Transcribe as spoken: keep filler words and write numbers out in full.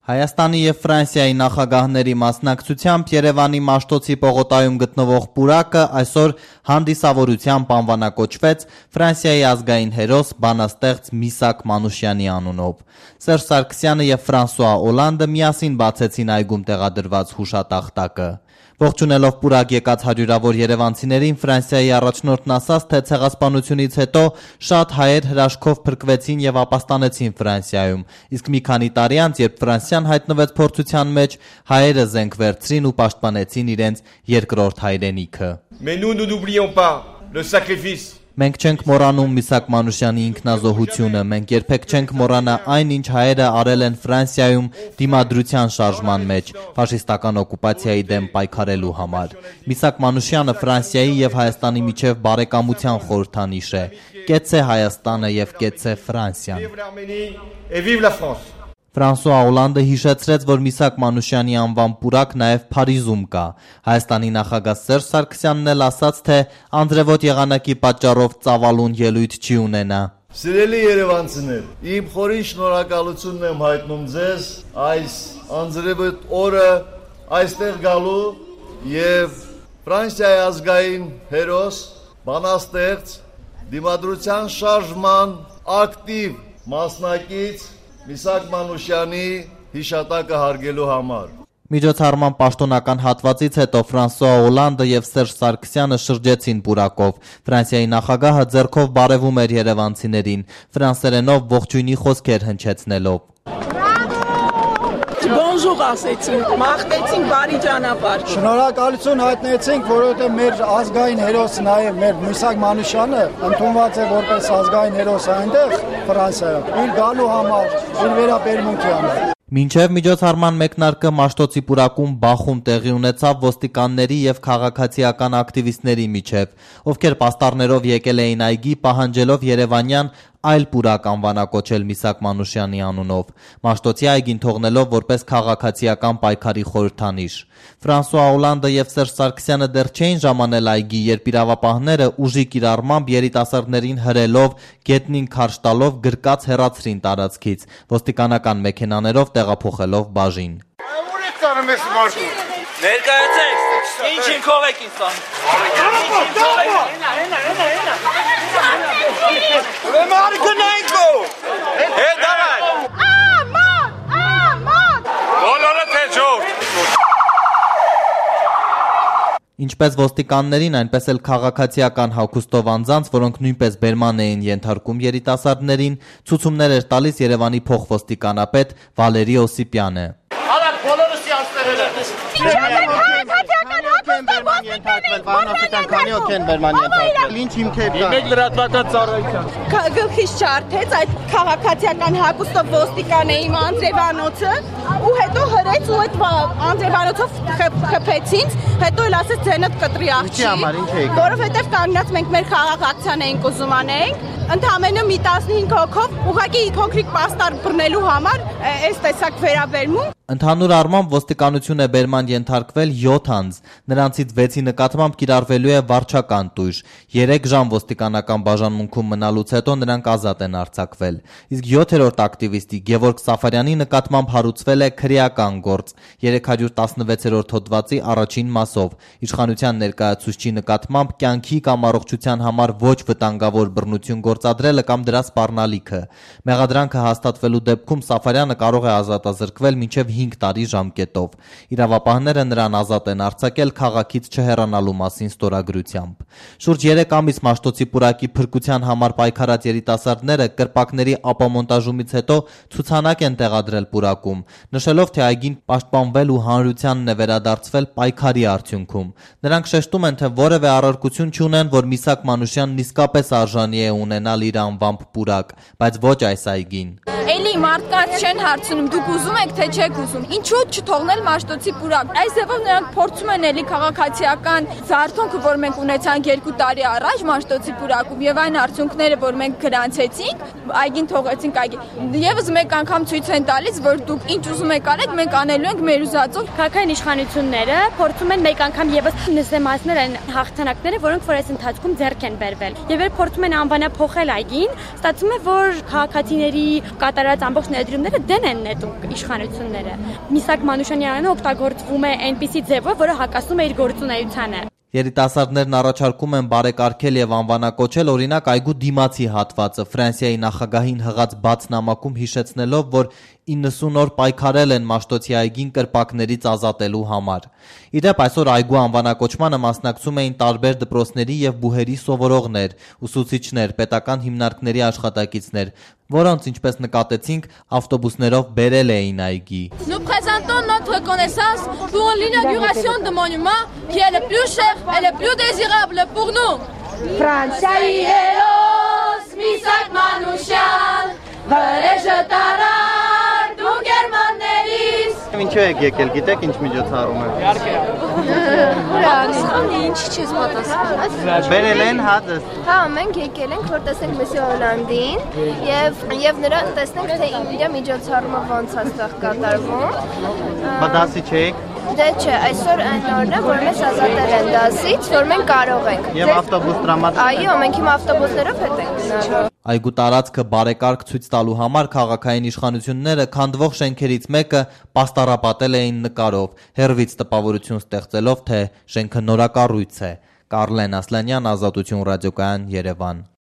Հայաստանի և Ֆրանսիայի նախագահների մասնակցությամբ Երևանի Մաշտոցի պողոտայում գտնվող պուրակը այսօր հանդիսավորությամբ անվանակոչվեց Ֆրանսիայի ազգային հերոս բանաստեղծ Միսաք Մանուշյանի անունով։ Սերժ Սարգսյանը և Ֆրանսուଆ Օլանդը միասին բացեցին այգում տեղադրված հուշատախտակը։ Ողջունելով պուրակ եկած հարյուրավոր երևանցիներին Ֆրանսիայի առաջնորդն ասաց, թե ցեղասպանությունից հետո շատ հայեր հրաշքով փրկվեցին եւ ապաստանեցին Ֆրանսիայում, իսկ մի քանի տարի անց, երբ Ֆրանսիան հայտնվեց փորձության մեջ, հայերը զենք վերցրին ու պաշտպանեցին իրենց երկրորդ հայրենիքը։ Mais nous ne n'oublions pas le sacrifice. Մենք չենք մոռանում Միսաք Մանուշյանի ինքնազոհությունը, մենք երբեք չենք մոռանա այն, ինչ հայերը արել են Ֆրանսիայում դիմադրության շարժման մեջ, ֆաշիստական օկուպացիայի դեմ պայքարելու համար։ Միսաք Մանուշյանը Ֆրանսիայի և Հայաստանի միջև բարեկամության խորհրդանիշ է։ Կեցցե Հայաստանը և կեցցե Ֆրանսիան։ Ֆրանսուଆ Օլանդը հիշեցրեց, որ Միսաք Մանուշյանի անվան պուրակ նաև Փարիզում կա։ Հայաստանի նախագահ Սերժ Սարգսյանն էլ ասաց, թե անձրևոտ եղանակի պատճառով ծավալուն ելույթ չի ունենա։ Սիրելի երևանցիներ, իմ խորին շնորհակալությունն եմ հայտնում ձեզ այս անձրևոտ օրը այստեղ գալու եւ Ֆրանսիայի ազգային հերոս, բանաստեղծ, դիմադրության շարժման ակտիվ մասնակից Միսաք Մանուշյանի հիշատակը հարգելու համար։ Միջոցառման պաշտոնական հատվածից հետո Ֆրանսուଆ Օլանդը և Սերժ Սարգսյանը շրջեցին պուրակով։ Ֆրանսիայի նախագահը ձեռքով բարևում էր երևանցիներին, ֆրանսերենով ողջույնի խոսքեր հնչեցնելով։ Բոնժուր ասեցինք, մաղթեցինք բարի ճանապարհ։ Շնորհակալություն հայտնեցինք, որովհետև մեր ազգային հերոսը նաև մեր Միսաք Մանուշյանը ընդունված է որպես ազգային հերոս այնտեղ Ֆրանսիայում, իր գալու համար, իր վերաբերմունքի համար։ Մինչև միջոցառման մեկնարկը Մաշտոցի պուրակում բախում տեղի ունեցավ ոստիկանների և քաղաքացիական ակտիվիստների միջև, ովքեր պաստառներով եկել էին այգի պահանջելով երևանյան այլ պուրակ անվանակոչել Միսաք Մանուշյանի անունով, Մաշտոցի այգին թողնելով որպես քաղաքացիական պայքարի խորհրդանիշ։ Ֆրանսուଆ Օլանդը և Սերժ Սարգսյանը դեռ չէին ժամանել այգի, երբ իրավապահները ուժի կիրառմամբ երիտասարդներին հրելով, գետնին քարշ տալով գրկած հեռացրին տարածքից, ոստիկանական մեքենաներով տեղափոխելով բաժին։ Ուր եք տանում ես մարդու։ Ներկայացեք, ինչ ինքով եք ինձ Ինչպես ոստիկաններին, այնպես էլ քաղաքացիական հագուստով անձանց, որոնք նույնպես բերման էին ենթարկում երիտասարդներին, ցուցումներ էր տալիս Երևանի փոխոստիկանապետ Վալերի Օսիպյանը։ Գլխից չարթեց այդ քաղաքացիական հագուստով ոստիկան է իմ անձրևանոցը ու հետո հրեց ու այդ անձրևանոցով խփեցին, հետո էլ ասեց ձենդ կտրի աղջի, որովհետև կանգնած մենք մեր խաղաղ ակցիան էինք ուզում անենք, ընդամենը մի տասնհինգ հոգով ուղղակի փոքրիկ պաստառ բռնելու համար այս տեսակ վերաբերմունք։ Ընդհանուր առմամբ ոստիկանություն է բերման ենթարկվել յոթ անձ, նրանցից վեցի նկատմամբ կիրառվելու է վարչական տույժ, երեք ժամ ոստիկանական բաժանմունքում մնալուց հետո նրանք ազատ են արձակվել, իսկ յոթերորդ ակտիվիստի Գևորգ Սաֆարյանի նկատմամբ հարուցվել է քրեական գործ երեք հարյուր տասնվեցերորդ հոդվածի առաջին մասով, իշխանության ներկայացուցչի նկատմամբ կյանքի կամ առողջության համար ոչ վտանգավոր բռնություն գործադրելը կամ դրա սպառնալիքը։ Մեղադրանքը հաստատվելու դեպքում Սաֆարյանը կարող է ազատազրկվել մինչև հինգ տարի ժամկետով։ Իրավապահները նրան ազատ են արձակել քաղաքից չհեռանալու մասին ստորագրությամբ։ Շուրջ երեք ամիս Մաշտոցի պուրակի փրկության համար պայքարած երիտասարդները կրպակների ապամոնտաժումից հետո ցուցանակ են տեղադրել պուրակում, նշելով, թե այգին պաշտպանվել ու հանրությանն է վերադարձվել պայքարի արդյունքում։ Նրանք շեշտում են, թե որևէ առարկություն չունեն, որ Միսաք Մանուշյանն իսկապես արժանի է ունենալ իր անվամբ պուրակ, բայց ոչ այս այգին։ Էլի մարդկանց չեն հարցնում, դուք ուզում եք, թե չեք ուզում։ Ինչու չթողնել Մաշտոցի պուրակ։ Այս ձևով նրանք փորձում են էլի քաղաքացիական զարթոնքը, որ մենք ունեցանք երկու տարի առաջ Մաշտոցի պուրակում եւ այն արդյունքները, որ մենք գրանցեցինք, այգին թողեցինք այգի։ Եվս մեկ անգամ ցույց են տալիս, որ դուք ինչ ուզում եք արեք, մենք անելու ենք մեր ուզածով։ Քաղաքային իշխանությունները փորձում են մեկ անգամ եւս նսեմացնել են հաղթանակները, որոնք որ այս ընթացքում ձեռք են բերվել։ Եվ երբ փորձում են անվանափոխել այգին, ստացվում է, որ քաղաքացիների կատարած ամբողջ ներդրումները դեն են նետում իշխանությունները։ Միսակ Մանուշյանյանը օգտագործվում է այնպիսի ձևով, որը հակասում է իր գործունեությանը։ Երիտասարդներն առաջարկում են բարեկարգել եւ անվանակոչել օրինակ այգու դիմացի հատվածը, Ֆրանսիայի նախագահին հղած բաց նամակում հիշեցնելով, որ իննսուն օր պայքարել են Մաշտոցի այգին կրպակներից ազատելու համար։ Իդեպ այսօր այգու անվանակոչմանը մասնակցում էին տարբեր դպրոցների եւ բուհերի սովորողներ, ուսուցիչներ, պետական հիմնարկների աշխատակիցներ, որոնց, ինչպես նկատեցինք, ավտոբուսներով բերել էին այգի։ Nous présentons notre reconnaissance pour l'inauguration de monument qui est le plus cher et le plus désirable pour nous. Ֆրանսիայի հերոս Միսակ Մանուշյան, վրեժը տարար դու գերմաններից։ Ինչու եք եկել, գիտեք ինչ միջոցառում է։ Պատասխանը ինչի չես պատասխանել։ Բերել են հատս։ Հա, մենք եկել ենք, որ տեսնենք Մեսսի Հոլանդին եւ եւ նրան տեսնենք, թե իր միջոցառումը ոնց է ստեղ կատարվում։ Բա դասի չեք։ Դե չէ, այսօր այն օրն է, որ մեզ ազատել են դասից, որ մենք կարող ենք։ Եվ ավտոբուս տրամադրել։ Այո, մենք հիմա ավտոբուսներով հետ ենք գնալու։ Այգու տարածքը բարեկարգ ցույց տալու համար քաղաքային իշխանությունները քանդվող շենքերից մեկը պաստառապատել էին նկարով, հեռվից տպավորություն ստեղծելով, թե շենքը նորակառույց է։ Կարլեն Ասլանյան, Ազատություն ռադիոկայան, Երևան։